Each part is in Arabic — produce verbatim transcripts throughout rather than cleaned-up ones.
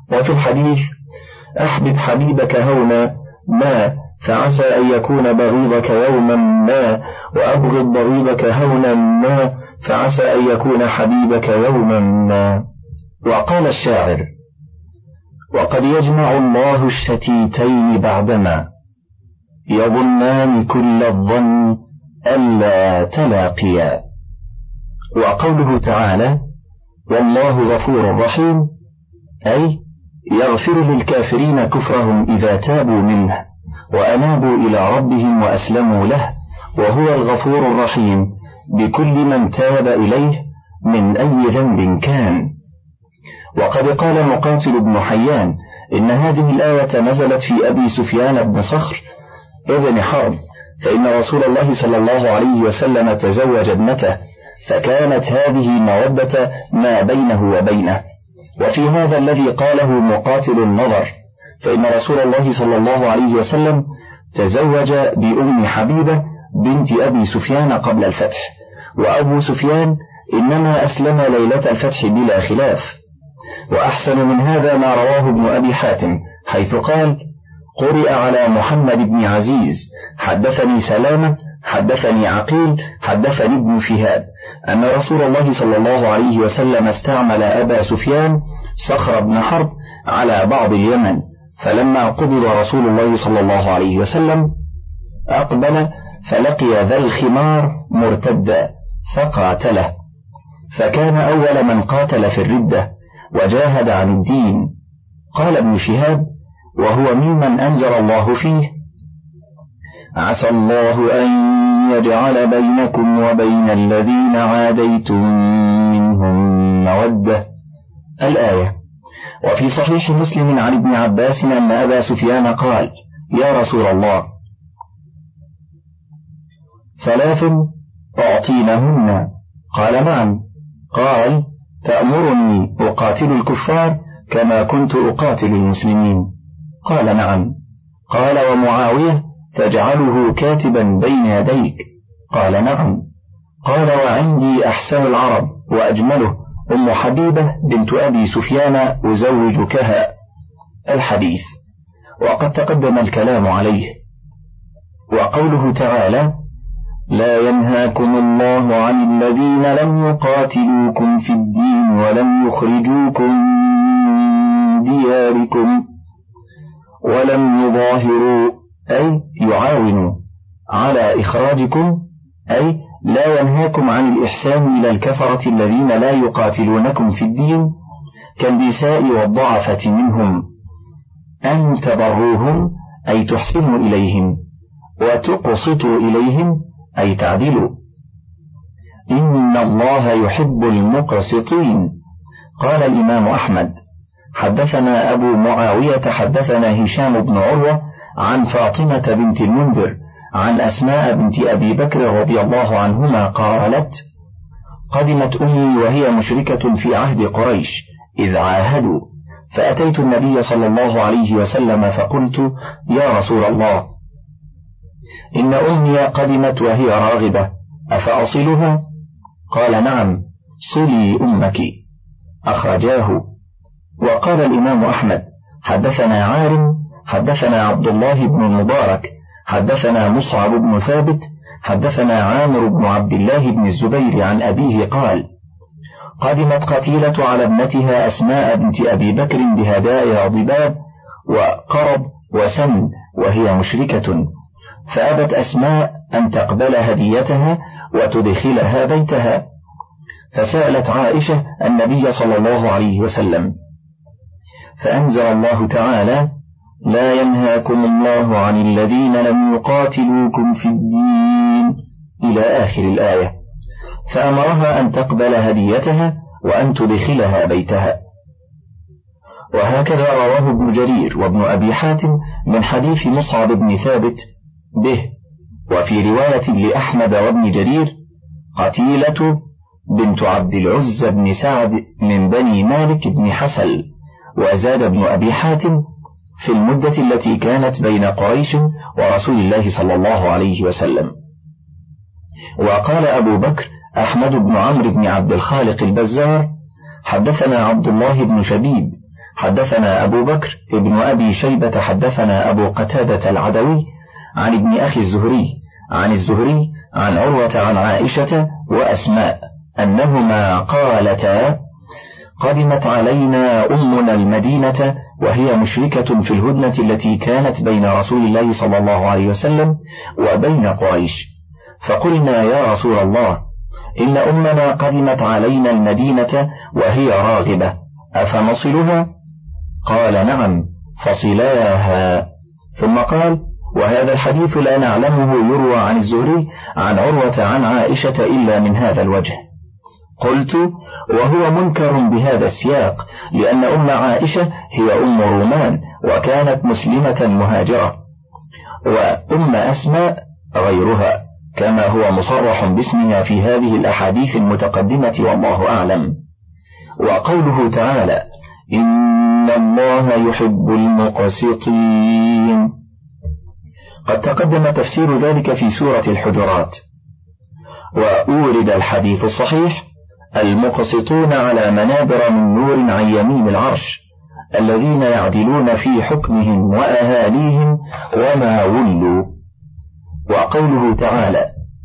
وفي الحديث: أحبب حبيبك هونا ما فعسى أن يكون بغيضك يوما ما، وأبغض بغيضك هونا ما فعسى أن يكون حبيبك يوما ما. وقال الشاعر: وقد يجمع الله الشتيتين بعدما يظنان كل الظن ألا تلاقيا. وقوله تعالى: والله غفور رحيم، أي يغفر للكافرين كفرهم إذا تابوا منه وأنابوا إلى ربهم وأسلموا له، وهو الغفور الرحيم بكل من تاب إليه من أي ذنب كان. وقد قال مقاتل بن حيان إن هذه الآية نزلت في أبي سفيان بن صخر ابن حرب، فإن رسول الله صلى الله عليه وسلم تزوج ابنته، فكانت هذه مودة ما بينه وبينه. وفي هذا الذي قاله مقاتل النظر، فإن رسول الله صلى الله عليه وسلم تزوج بأم حبيبة بنت أبي سفيان قبل الفتح، وأبو سفيان إنما أسلم ليلة الفتح بلا خلاف. وأحسن من هذا ما رواه ابن أبي حاتم، حيث قال: قرئ على محمد بن عزيز حدثني سلامة حدثني عقيل حدثني ابن شهاب أن رسول الله صلى الله عليه وسلم استعمل أبا سفيان صخر بن حرب على بعض اليمن، فلما قبض رسول الله صلى الله عليه وسلم أقبل فلقي ذا الخمار مرتدا فقاتله، فكان أول من قاتل في الردة وجاهد عن الدين. قال ابن شهاب: وهو ممن أنزل الله فيه: عسى الله أن يجعل بينكم وبين الذين عاديتم منهم مودة، الآية. وفي صحيح مسلم عن ابن عباس أن أبا سفيان قال: يا رسول الله، ثلاث أعطينهن؟ قال: نعم. قال: تأمرني أقاتل الكفار كما كنت أقاتل المسلمين؟ قال: نعم. قال: ومعاوية تجعله كاتبا بين يديك؟ قال: نعم. قال: وعندي أحسن العرب وأجمله أم حبيبة بنت أبي سفيان أزوجكها، الحديث. وقد تقدم الكلام عليه. وقوله تعالى: لا ينهاكم الله عن الذين لم يقاتلوكم في الدين ولم يخرجوكم من دياركم ولم يظاهروا، أي يعاونوا على إخراجكم، أي لا ينهاكم عن الإحسان إلى الكفرة الذين لا يقاتلونكم في الدين كالنساء والضعفة منهم، أن تبروهم أي تحسنوا إليهم، وتقسطوا إليهم أي تعدلوا، إن الله يحب المقسطين. قال الإمام أحمد: حدثنا أبو معاوية حدثنا هشام بن عروة عن فاطمة بنت المنذر عن أسماء بنت أبي بكر رضي الله عنهما قالت: قدمت أمي وهي مشركة في عهد قريش إذ عاهدوا، فأتيت النبي صلى الله عليه وسلم فقلت: يا رسول الله، إن أمي قدمت وهي راغبة، أفأصلها؟ قال: نعم، صلي أمك، أخرجاه. وقال الإمام أحمد: حدثنا عارم حدثنا عبد الله بن المبارك حدثنا مصعب بن ثابت حدثنا عامر بن عبد الله بن الزبير عن أبيه قال: قدمت قتيلة على ابنتها أسماء بنت أبي بكر بهدايا ضباب وقرب وسن وهي مشركة، فأبت أسماء أن تقبل هديتها وتدخلها بيتها، فسألت عائشة النبي صلى الله عليه وسلم، فأنزل الله تعالى: لا ينهاكم الله عن الذين لم يقاتلوكم في الدين، إلى آخر الآية، فأمرها أن تقبل هديتها وأن تدخلها بيتها. وهكذا رواه ابن جرير وابن أبي حاتم من حديث مصعب بن ثابت به. وفي رواية لأحمد وابن جرير: قتيلة بنت عبد العز بن سعد من بني مالك بن حسل. وزاد ابن أبي حاتم: في المدة التي كانت بين قريش ورسول الله صلى الله عليه وسلم. وقال أبو بكر أحمد بن عمرو بن عبد الخالق البزار: حدثنا عبد الله بن شبيب حدثنا أبو بكر ابن أبي شيبة حدثنا أبو قتادة العدوي عن ابن أخي الزهري عن الزهري عن عروة عن عائشة وأسماء أنهما قالتا: قدمت علينا أمنا المدينة وهي مشركة في الهدنة التي كانت بين رسول الله صلى الله عليه وسلم وبين قريش، فقلنا: يا رسول الله، إن أمنا قدمت علينا المدينة وهي راغبة، أفنصلها؟ قال: نعم، فصلاها. ثم قال: وهذا الحديث لا نعلمه يروى عن الزهري عن عروة عن عائشة إلا من هذا الوجه. قلت: وهو منكر بهذا السياق، لأن أم عائشة هي أم رومان وكانت مسلمة مهاجرة، وأم أسماء غيرها، كما هو مصرح باسمها في هذه الأحاديث المتقدمة، والله أعلم. وقوله تعالى: إن الله يحب المقسطين، قد تقدم تفسير ذلك في سورة الحجرات. وأورد الحديث الصحيح: المقسطون على منابر من نور عن يمين العرش، الذين يعدلون في حكمهم وأهاليهم وما ولوا. وقوله تعالى: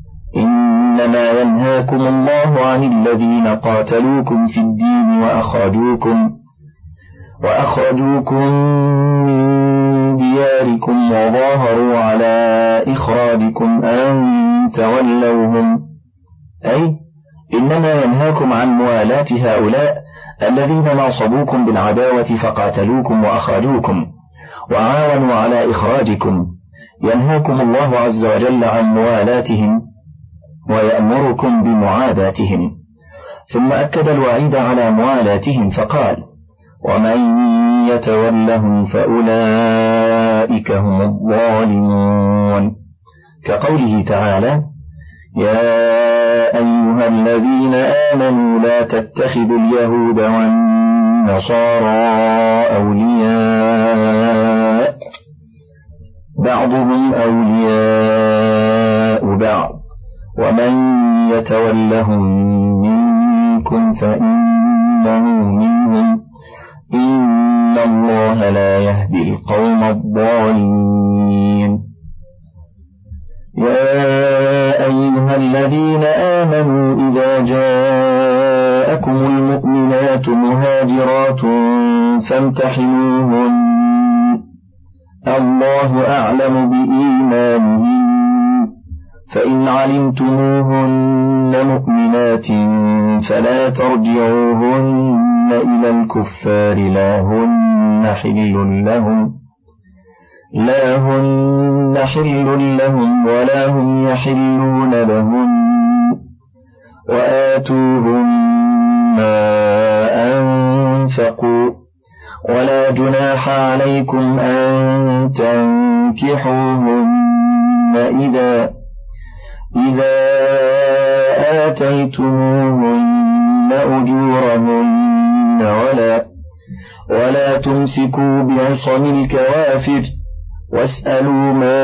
إنما ينهاكم الله عن الذين قاتلوكم في الدين وأخرجوكم وأخرجوكم من دياركم وظاهروا على إخراجكم أن تولوهم، أي إنما ينهاكم عن موالاة هؤلاء الذين ناصبوكم بالعداوة فقاتلوكم وأخرجوكم وعاونوا على إخراجكم، ينهاكم الله عز وجل عن موالاتهم ويأمركم بمعاداتهم. ثم أكد الوعيد على موالاتهم فقال: ومن يتولهم فأولئك هم الظالمون، كقوله تعالى: يا أيها الذين آمنوا لا تتخذوا اليهود والنصارى أولياء بعضهم أولياء بعض ومن يتولهم منكم فإنه منهم إن الله لا يهدي القوم الظالمين. يا أيها الذين آمنوا إذا جاءكم المؤمنات مهاجرات فامتحنوهن، الله أعلم بإيمانهن، فإن علمتموهن مؤمنات فلا ترجعوهن إلى الكفار لا هن حل لهم لا هن حل لهم ولا هم يحلون لهم، وآتوهم ما أنفقوا، ولا جناح عليكم أن تنكحوهن إذا إذا آتيتموهن أجورهن، ولا ولا تمسكوا بعصم الكوافر، واسألوا ما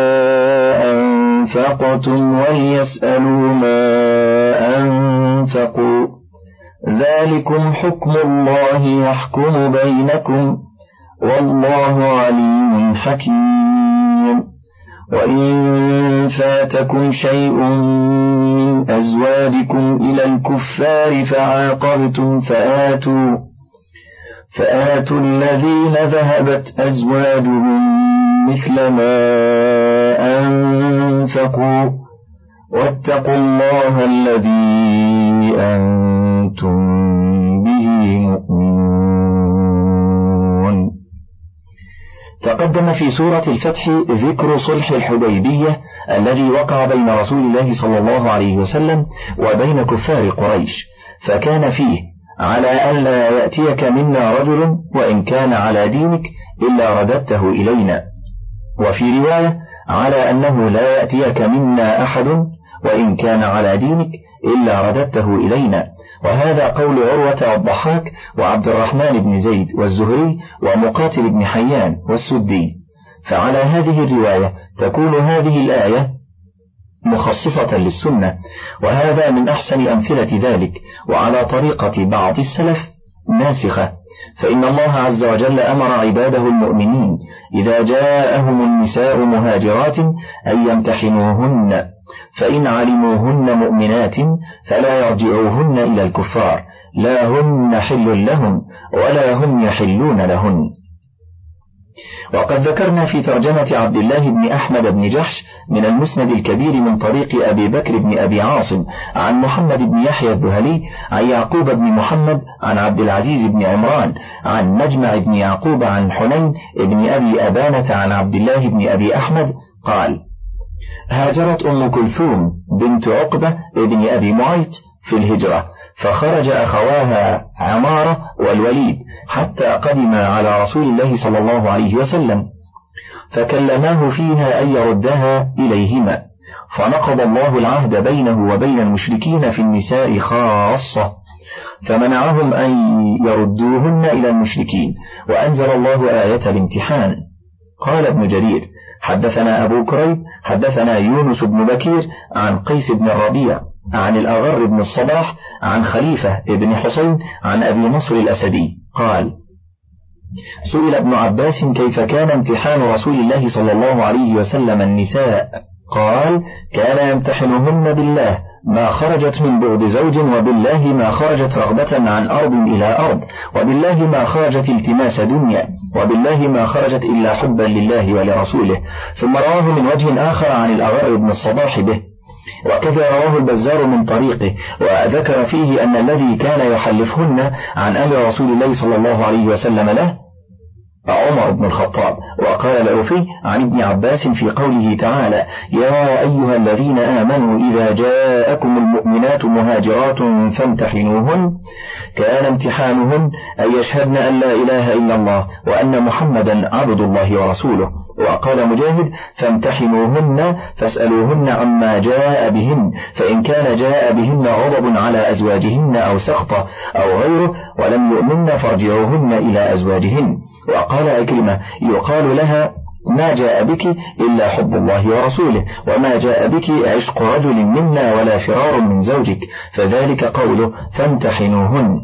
أنفقتم وليسألوا ما أنفقوا، ذلكم حكم الله يحكم بينكم، والله عليم حكيم. وإن فاتكم شيء من أزواجكم إلى الكفار فعاقبتم فآتوا فآتوا الذين ذهبت أزواجهم مثل ما أنفقوا، واتقوا الله الذي أنتم به مؤمنون. تقدم في سورة الفتح ذكر صلح الحديبية الذي وقع بين رسول الله صلى الله عليه وسلم وبين كفار قريش، فكان فيه على ألا يأتيك منا رجل وإن كان على دينك إلا رددته إلينا، وفي رواية على أنه لا يأتيك منا أحد وإن كان على دينك إلا رددته إلينا. وهذا قول عروة والضحاك وعبد الرحمن بن زيد والزهري ومقاتل بن حيان والسدي. فعلى هذه الرواية تكون هذه الآية مخصصة للسنة، وهذا من أحسن أمثلة ذلك، وعلى طريقة بعض السلف ناسخة، فإن الله عز وجل أمر عباده المؤمنين إذا جاءهم النساء مهاجرات أن يمتحنوهن، فإن علموهن مؤمنات فلا يرجعوهن إلى الكفار، لا هن حل لهم ولا هم يحلون لهن. وقد ذكرنا في ترجمة عبد الله بن أحمد بن جحش من المسند الكبير من طريق أبي بكر بن أبي عاصم عن محمد بن يحيى الذهلي عن يعقوب بن محمد عن عبد العزيز بن عمران عن مجمع بن يعقوب عن حنين بن أبي أبانة عن عبد الله بن أبي أحمد قال: هاجرت أم كلثوم بنت عقبة بن أبي معيط في الهجرة، فخرج أخواها عمارة والوليد حتى قدما على رسول الله صلى الله عليه وسلم، فكلماه فيها أن يردها إليهما، فنقض الله العهد بينه وبين المشركين في النساء خاصة، فمنعهم أن يردوهن إلى المشركين، وأنزل الله آية الامتحان. قال ابن جرير: حدثنا أبو كريب حدثنا يونس بن بكير عن قيس بن الربيع عن الأغر بن الصباح عن خليفة بن حسين عن أبي نصر الأسدي قال: سئل ابن عباس كيف كان امتحان رسول الله صلى الله عليه وسلم النساء؟ قال: كان يمتحنهن بالله ما خرجت من بعد زوج، وبالله ما خرجت رغبة عن أرض إلى أرض، وبالله ما خرجت التماس دنيا، وبالله ما خرجت إلا حبا لله ولرسوله. ثم رواه من وجه آخر عن الأغر بن الصباح به، وكذا رواه البزار من طريقه، وذكر فيه أن الذي كان يحلفهن عن أمر رسول الله صلى الله عليه وسلم له عمر بن الخطاب. وقال العوفي عن ابن عباس في قوله تعالى: يا أيها الذين آمنوا إذا جاءكم المؤمنات مهاجرات فامتحنوهن، كان امتحانهن أن يشهدن أن لا إله إلا الله وأن محمدا عبد الله ورسوله. وقال مجاهد: فامتحنوهن فاسألوهن عما جاء بهن، فإن كان جاء بهن غضب على أزواجهن أو سخطة أو غيره ولم يؤمن فارجعوهن إلى أزواجهن. وقال أكرمة: يقال لها: ما جاء بك إلا حب الله ورسوله، وما جاء بك عشق رجل منا ولا فرار من زوجك، فذلك قوله فامتحنوهن.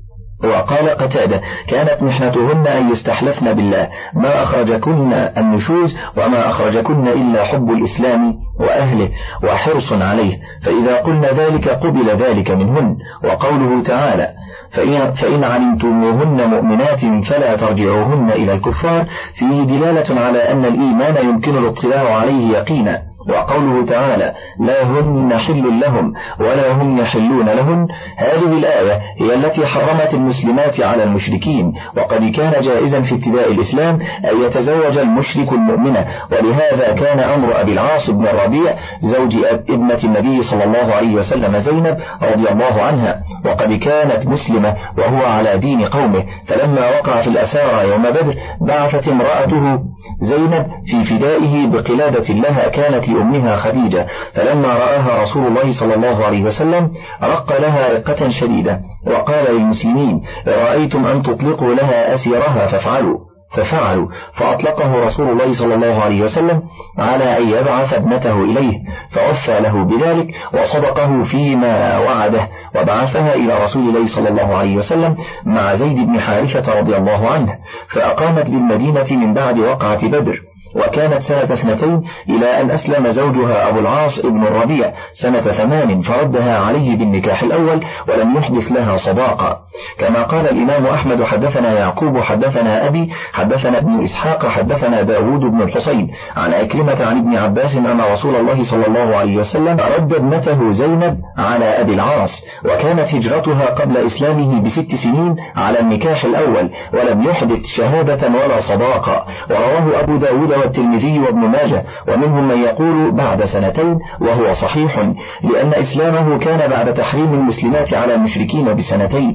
وقال قتادة: كانت محنتهن أن يستحلفن بالله، ما أخرجكن النشوز وما أخرجكن إلا حب الإسلام وأهله وحرص عليه، فإذا قلنا ذلك قبل ذلك منهن. وقوله تعالى: فإن, فإن علمتموهن مؤمنات فلا ترجعوهن إلى الكفار، فيه دلالة على أن الإيمان يمكن الاطلاع عليه يقينا. وقوله تعالى: لا هن حل لهم ولا هم يحلون لهن، هذه الآية هي التي حرمت المسلمات على المشركين، وقد كان جائزا في ابتداء الإسلام أن يتزوج المشرك المؤمنة، ولهذا كان أمر أبي العاص بن الربيع زوج ابنة النبي صلى الله عليه وسلم زينب رضي الله عنها، وقد كانت مسلمة وهو على دين قومه، فلما وقع في الأسارى يوم بدر بعثت امرأته زينب في فدائه بقلادة لها كانت لأمها خديجة، فلما رآها رسول الله صلى الله عليه وسلم رق لها رقة شديدة، وقال للمسلمين: رأيتم أن تطلقوا لها أسيرها فافعلوا، ففعلوا، فأطلقه رسول الله صلى الله عليه وسلم على أن يبعث ابنته إليه، فوفى له بذلك وصدقه فيما وعده، وبعثها إلى رسول الله صلى الله عليه وسلم مع زيد بن حارثة رضي الله عنه، فأقامت بالمدينة من بعد وقعة بدر، وكانت سنة اثنتين إلى أن أسلم زوجها أبو العاص ابن الربيع سنة ثمان، فردها عليه بالنكاح الأول ولم يحدث لها صداقة. كما قال الإمام أحمد: حدثنا يعقوب حدثنا أبي حدثنا ابن إسحاق حدثنا داود بن الحسين عن أكرمة عن ابن عباس أن رسول الله صلى الله عليه وسلم رد ابنته زينب على أبي العاص، وكانت هجرتها قبل إسلامه بست سنين على النكاح الأول، ولم يحدث شهادة ولا صداقة. ورواه أبو داود والترمذي وابن ماجه، ومنهم من يقول بعد سنتين، وهو صحيح، لأن إسلامه كان بعد تحريم المسلمات على المشركين بسنتين.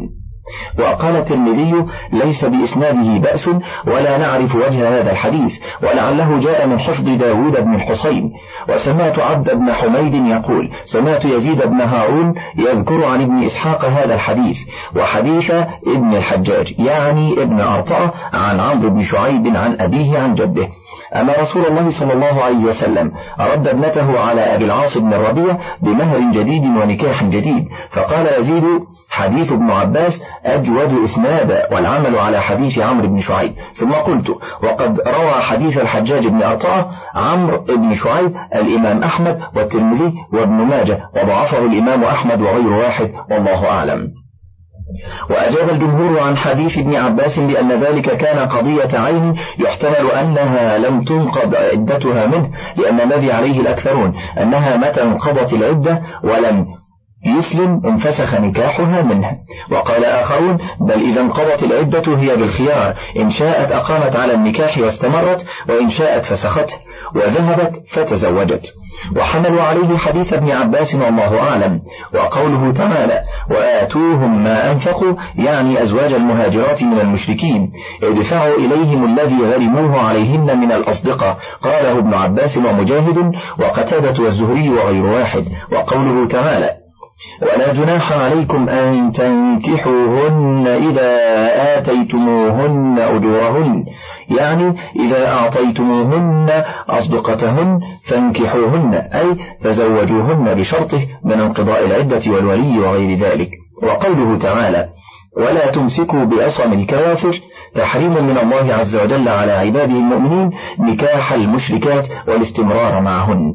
وقال الترمذي: ليس بإسناده بأس ولا نعرف وجه هذا الحديث، ولعله جاء من حفظ داود بن الحسين. وسمعت عبد بن حميد يقول: سمعت يزيد بن هارون يذكر عن ابن إسحاق هذا الحديث، وحديث ابن الحجاج يعني ابن أرطاة عن عمرو بن شعيب عن أبيه عن جده. أما رسول الله صلى الله عليه وسلم رد ابنته على أبي العاص بن الربيع بمهر جديد ونكاح جديد، فقال يزيد: حديث ابن عباس أجود إسنادا والعمل على حديث عمرو بن شعيب. ثم قلت وقد روى حديث الحجاج بن أرطاة عمرو بن شعيب الإمام أحمد والترمذي وابن ماجه، وضعفه الإمام أحمد وغير واحد والله أعلم. وأجاب الجمهور عن حديث ابن عباس بأن ذلك كان قضية عين يحتمل أنها لم تنقض عدتها منه، لأن الذي عليه الأكثرون أنها متى انقضت العدة ولم يسلم انفسخ نكاحها منه. وقال آخرون بل إذا انقضت العدة هي بالخيار، إن شاءت أقامت على النكاح واستمرت، وإن شاءت فسخته وذهبت فتزوجت. وحملوا عليه حديث ابن عباس والله أعلم. وقوله تعالى وآتوهم ما أنفقوا يعني أزواج المهاجرات من المشركين، ادفعوا إليهم الذي غرموه عليهن من الأصدقاء، قاله ابن عباس ومجاهد وقتادة والزهري وغير واحد. وقوله تعالى ولا جناح عليكم أن تنكحوهن إذا آتيتموهن أجورهن، يعني إذا أعطيتموهن أصدقتهن فانكحوهن أي تزوجوهن بشرطه من انقضاء العدة والولي وغير ذلك. وقوله تعالى ولا تمسكوا بعصم الكوافر، تحريم من الله عز وجل على عباده المؤمنين نكاح المشركات والاستمرار معهن.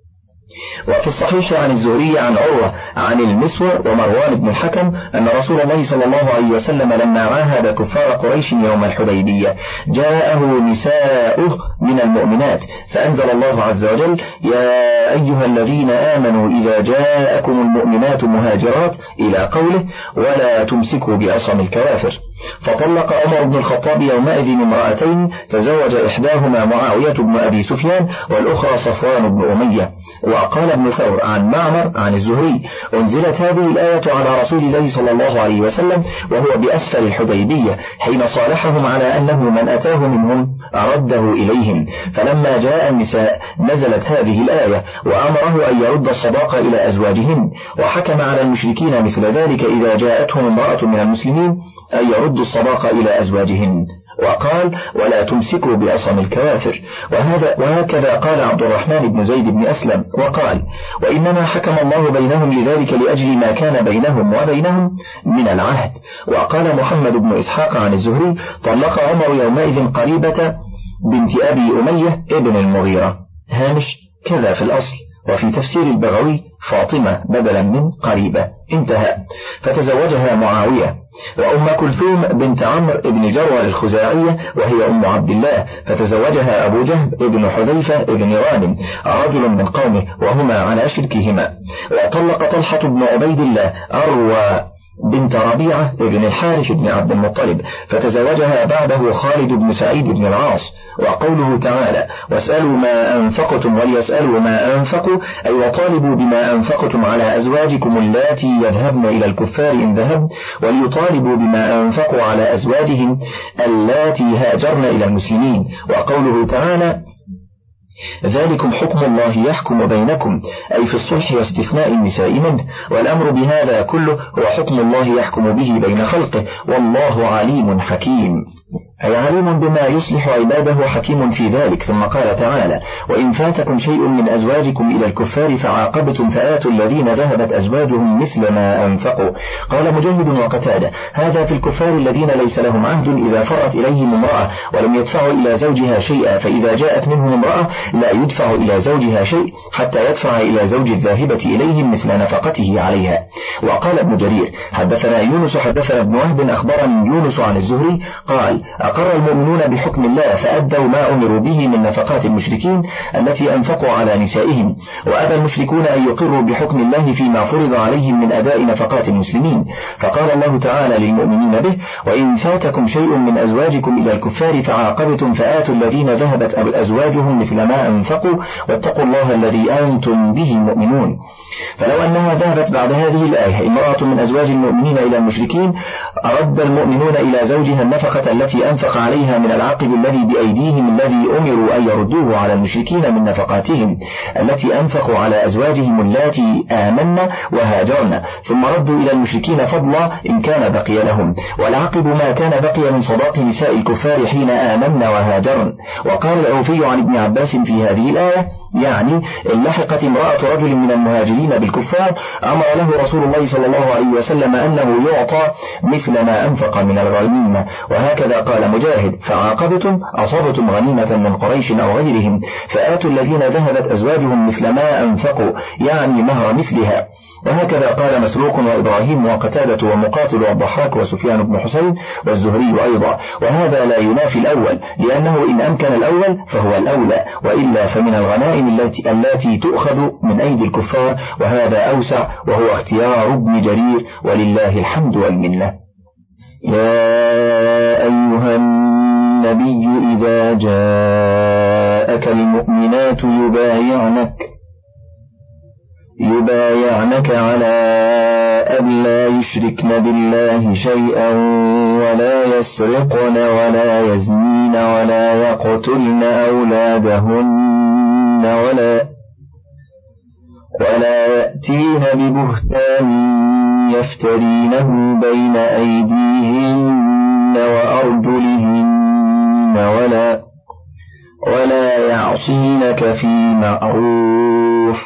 وفي الصحيح عن الزهري عن عروة عن المسور ومروان بن الحكم أن رسول الله صلى الله عليه وسلم لما عاهد كفار قريش يوم الحديبية جاءه نساؤه من المؤمنات، فأنزل الله عز وجل يا أيها الذين آمنوا إذا جاءكم المؤمنات مهاجرات إلى قوله ولا تمسكوا بعصم الكوافر. فطلق عمر بن الخطاب يومئذ امرأتين، تزوج إحداهما معاوية بن أبي سفيان والأخرى صفوان بن أمية. وقال ابن ثور عن معمر عن الزهري أنزلت هذه الآية على رسول الله صلى الله عليه وسلم وهو بأسفل الحديبية حين صالحهم على أنه من أتاه منهم أرده إليهم، فلما جاء النساء نزلت هذه الآية وأمره أن يرد الصداقة إلى أزواجهن، وحكم على المشركين مثل ذلك إذا جاءتهم امرأة من المسلمين أن يردوا الصداقة إلى أزواجهن. وقال ولا تمسكوا بعصم الكوافر. وهذا وهكذا قال عبد الرحمن بن زيد بن أسلم وقال وإنما حكم الله بينهم لذلك لأجل ما كان بينهم وبينهم من العهد. وقال محمد بن إسحاق عن الزهري طلق عمر يومئذ قريبة بنت أبي أمية ابن المغيرة، هامش كذا في الأصل، وفي تفسير البغوي فاطمة بدلا من قريبة، انتهى. فتزوجها معاوية. وأم كلثوم بنت عمرو بن جروة الخزاعية وهي أم عبد الله، فتزوجها أبو جهب ابن حذيفة ابن غانم رجل من قومه وهما على شركهما. وطلق طلحة بن عبيد الله أروى بنت ربيعة ابن الحارث بن عبد المطلب، فتزوجها بعده خالد بن سعيد بن العاص. وقوله تعالى واسألوا ما أنفقتم وليسألوا ما أنفقوا أي وطالبوا بما أنفقتم على أزواجكم اللاتي يذهبن إلى الكفار إن ذهب، وليطالبوا بما أنفقوا على أزواجهم اللاتي هاجرن إلى المسلمين. وقوله تعالى ذلكم حكم الله يحكم بينكم أي في الصلح واستثناء النساء منه، والأمر بهذا كله هو حكم الله يحكم به بين خلقه والله عليم حكيم، أي عليم بما يصلح عباده حكيم في ذلك. ثم قال تعالى وإن فاتكم شيء من أزواجكم إلى الكفار فعاقبتم فآتوا الذين ذهبت أزواجهم مثل ما أنفقوا. قال مجاهد وقتادة هذا في الكفار الذين ليس لهم عهد إذا فرت إليهم امرأة ولم يدفعوا إلى زوجها شيئا، فإذا جاءت منهم امرأة لا يدفع إلى زوجها شيء حتى يدفع إلى زوج الذاهبة إليهم مثل نفقته عليها. وقال ابن جرير حدثنا يونس حدثنا ابن وهب أخبرني يونس عن الزهري قال أقر المؤمنون بحكم الله فأدوا ما أمروا به من نفقات المشركين التي أنفقوا على نسائهم، وأبى المشركون أن يقروا بحكم الله فيما فرض عليهم من أداء نفقات المسلمين، فقال الله تعالى للمؤمنين به وإن فاتكم شيء من أزواجكم إلى الكفار فعاقبتم فآتوا الذين ذهبت أزواجهم مثل ما أنفقوا واتقوا الله الذي أنتم به مؤمنون. فلو أنها ذهبت بعد هذه الآية امرأة من أزواج المؤمنين إلى المشركين رد المؤمنون إلى زوجها النفقة التي أنفق عليها من العقب الذي بأيديهم الذي أمروا أن يردوه على المشركين من نفقاتهم التي أنفقوا على أزواجهم اللاتي آمنا وهاجرن، ثم ردوا إلى المشركين فضلا إن كان بقي لهم، والعقب ما كان بقي من صداق نساء الكفار حين آمنا وهاجرن. وقال العوفي عن ابن عباس في هذه الآية يعني إن لحقت امرأة رجل من المهاجرين بالكفار أمر له رسول الله صلى الله عليه وسلم أنه يعطى مثل ما أنفق من الغنيمة. وهكذا قال مجاهد: فعاقبتم أصابتم غنيمة من قريش أو غيرهم فآتوا الذين ذهبت أزواجهم مثل ما أنفقوا، يعني مهر مثلها. وهكذا قال مسروق وإبراهيم وقتادة ومقاتل والضحاك وسفيان بن حسين والزهري أيضا. وهذا لا ينافي الأول، لأنه إن أمكن الأول فهو الأولى، وإلا فمن الغنائم التي, التي تؤخذ من أيدي الكفار، وهذا أوسع وهو اختيار ابن جرير، ولله الحمد والمنة. يا أيها النبي إذا جاءك المؤمنات يبايعنك يبايعنك على أن لا يشركن بالله شيئا ولا يسرقن ولا يزنين ولا يقتلن أولادهن ولا ولا يأتين ببهتان يفترينه بين أيديهن وأرجلهن ولا ولا يعصينك في معروف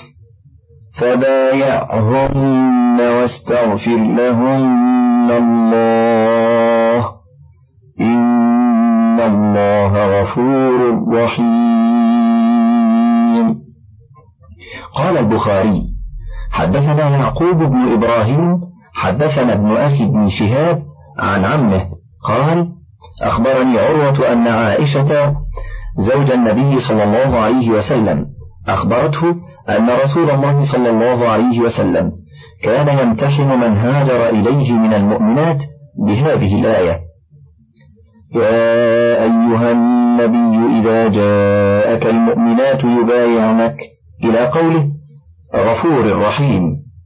فبايعهن واستغفر لهن الله إن الله غفور رحيم. قال البخاري: حدثنا يعقوب بن إبراهيم حدثنا ابن أخي بن شهاب عن عمه قال: أخبرني عروة أن عائشة زوج النبي صلى الله عليه وسلم أخبرته أن رسول الله صلى الله عليه وسلم كان يمتحن من هاجر إليه من المؤمنات بهذه الآية: يا أيها النبي إذا جاءك المؤمنات يبايعنك إلى قوله غفور رحيم.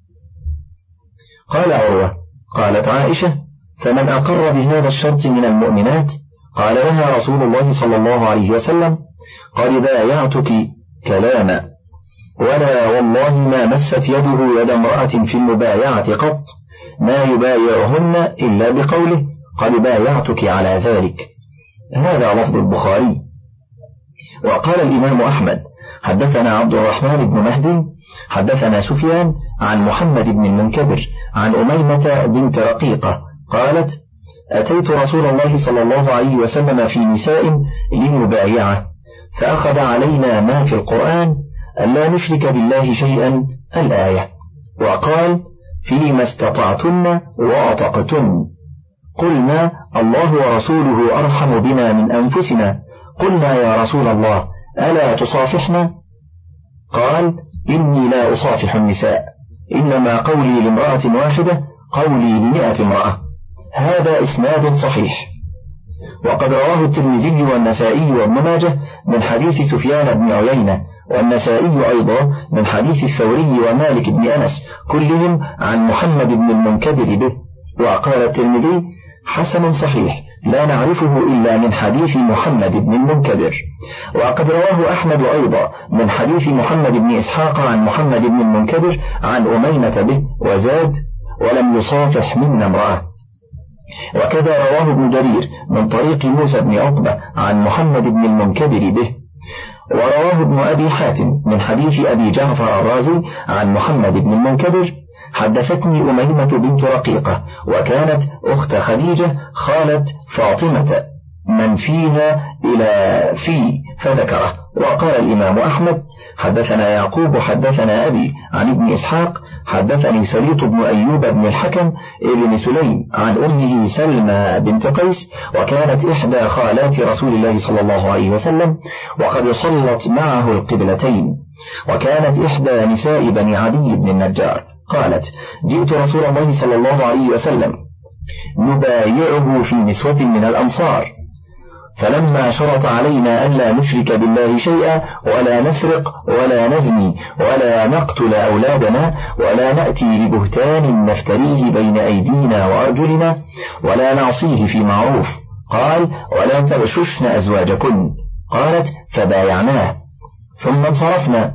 قال عروة: قالت عائشة: فمن أقر بهذا الشرط من المؤمنات؟ قال لها رسول الله صلى الله عليه وسلم: قد بايعتك كلاما، ولا والله ما مست يده يد امرأة في المبايعة قط، ما يبايعهن إلا بقوله قد بايعتك على ذلك. هذا لفظ البخاري. وقال الإمام أحمد: حدثنا عبد الرحمن بن مهدي حدثنا سفيان عن محمد بن المنكدر عن أميمة بنت رقيقة قالت: أتيت رسول الله صلى الله عليه وسلم في نساء لنبايعه، فأخذ علينا ما في القرآن ألا نشرك بالله شيئا الآية، وقال: فيما استطعتن وأطقتن. قلنا: الله ورسوله أرحم بنا من أنفسنا. قلنا: يا رسول الله ألا تصافحنا؟ قال: إني لا أصافح النساء، إنما قولي لامرأة واحدة قولي لمئة امرأة. هذا إسناد صحيح. وقد رواه الترمذي والنسائي وابن ماجه من حديث سفيان بن عيينة، والنسائي أيضا من حديث الثوري ومالك بن أنس، كلهم عن محمد بن المنكدر به. وقال الترمذي: حسن صحيح لا نعرفه إلا من حديث محمد بن المنكدر. وقد رواه أحمد أيضا من حديث محمد بن إسحاق عن محمد بن المنكدر عن أميمة به، وزاد: ولم يصافح منا امرأة. وكذا رواه ابن جرير من طريق موسى بن عقبة عن محمد بن المنكدر به. ورواه ابن أبي حاتم من حديث أبي جعفر الرازي عن محمد بن المنكدر: حدثتني أميمة بنت رقيقة، وكانت أخت خديجة خالة فاطمة من فيها إلى في فذكره. وقال الإمام أحمد: حدثنا يعقوب حدثنا أبي عن ابن إسحاق حدثني سليط بن أيوب بن الحكم ابن سليم عن أمه سلمى بنت قيس، وكانت إحدى خالات رسول الله صلى الله عليه وسلم، وقد صلت معه القبلتين، وكانت إحدى نساء بني عدي بن النجار. قالت: جئت رسول الله صلى الله عليه وسلم نبايعه في نسوة من الأنصار، فلما شرط علينا ألا نشرك بالله شيئا ولا نسرق ولا نزني ولا نقتل أولادنا ولا نأتي ببهتان نفتريه بين أيدينا وأرجلنا ولا نعصيه في معروف، قال: ولا تغششن أزواجكن. قالت: فبايعناه ثم انصرفنا،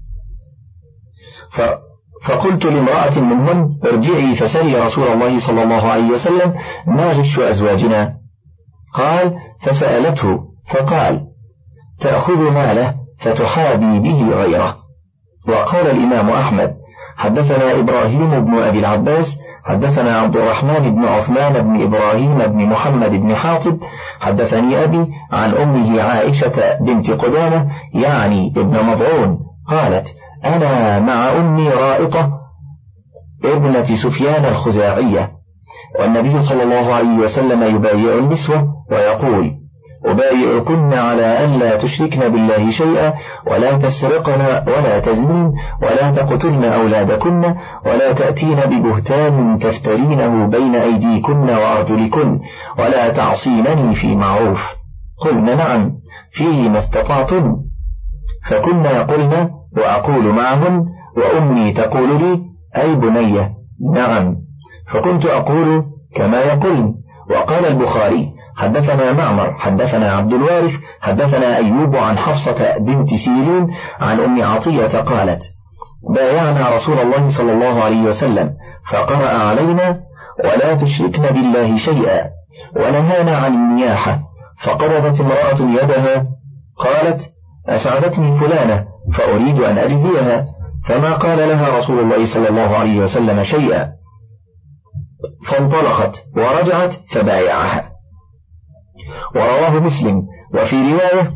ف فقلت لامرأة منهن: ارجعي فسلي رسول الله صلى الله عليه وسلم ما غش أزواجنا. قال: فسألته فقال: تأخذ ماله فتحابي به غيره. وقال الإمام أحمد: حدثنا إبراهيم بن أبي العباس حدثنا عبد الرحمن بن عثمان بن إبراهيم بن محمد بن حاطب حدثني أبي عن أمه عائشة بنت قدامة يعني ابن مضعون قالت: أنا مع أمي رائطة ابنة سفيان الخزاعية، والنبي صلى الله عليه وسلم يبايع النسوة ويقول: أبايعكن على أن لا تشركن بالله شيئا ولا تسرقن ولا تزنين ولا تقتلن أولادكن ولا تأتين ببهتان تفترينه بين أيديكن وأرجلكن ولا تعصينني في معروف. قلنا: نعم، فيه ما استطعتن. فكنا يقولن وأقول معهن وأمي تقول لي: أي بني نعم، فكنت أقول كما يقولن. وقال البخاري: حدثنا معمر حدثنا عبد الوارث حدثنا أيوب عن حفصة بنت سيرين عن أم عطية قالت: بايعنا رسول الله صلى الله عليه وسلم فقرأ علينا: ولا تشركن بالله شيئا، ونهانا عن النياحة. فقبضت امرأة يدها قالت: أسعدتني فلانة فأريد أن أجزيها، فما قال لها رسول الله صلى الله عليه وسلم شيئا، فانطلقت ورجعت فبايعها. ورواه مسلم وفي رواية: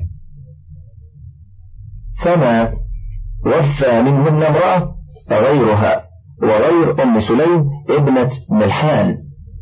فما وفى منهن امرأة غيرها وغير أم سليم ابنة ملحان.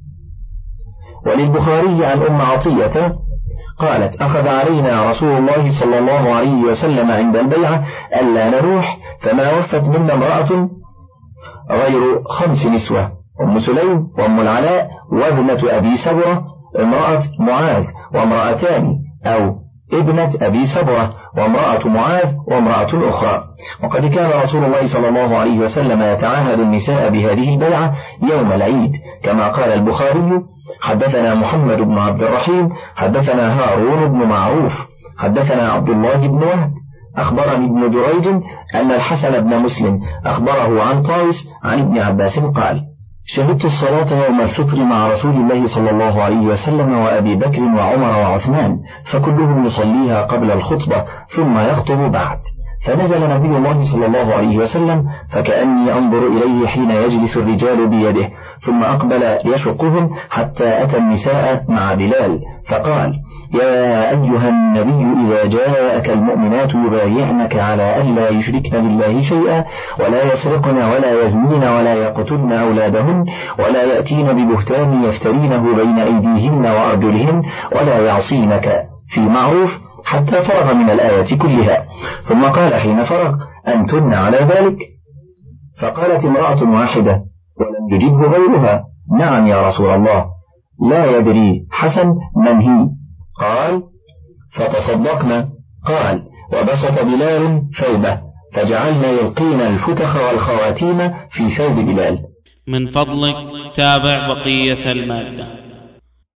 وللبخاري عن أم عطية قالت: أخذ علينا رسول الله صلى الله عليه وسلم عند البيعة ألا نروح، فما وفت منا امرأة غير خمس نسوة: أم سليم وأم العلاء وابنة أبي سبرة امرأة معاذ وامرأتان، أو ابنة أبي سبرة وامرأة معاذ وامرأة أخرى. وقد كان رسول الله صلى الله عليه وسلم يتعاهد النساء بهذه البيعة يوم العيد، كما قال البخاري: حدثنا محمد بن عبد الرحيم حدثنا هارون بن معروف حدثنا عبد الله بن وهب أخبرني ابن جريج أن الحسن بن مسلم أخبره عن طاوس عن ابن عباس قال: شهدت الصلاة يوم الفطر مع رسول الله صلى الله عليه وسلم وأبي بكر وعمر وعثمان، فكلهم يصليها قبل الخطبة ثم يخطب بعد. فنزل نبي الله صلى الله عليه وسلم فكأني أنظر إليه حين يجلس الرجال بيده، ثم أقبل يشقهم حتى أتى النساء مع بلال فقال: يا أيها النبي إذا جاءك المؤمنات يبايعنك على أن لا يشركن بالله شيئا ولا يسرقن ولا يزنين ولا يقتلن أولادهن ولا يأتين ببهتان يفترينه بين أيديهن وأرجلهن ولا يعصينك في معروف، حتى فرغ من الآية كلها. ثم قال حين فرغ: أنتن على ذلك؟ فقالت امرأة واحدة ولم يجبه غيرها: نعم يا رسول الله. لا يدري حسن من هي. قال: فتصدقنا. قال: وبسط بلال ثوبه فجعلنا يلقين الفتخ والخواتيم في ثوب بلال. من فضلك تابع بقية المادة.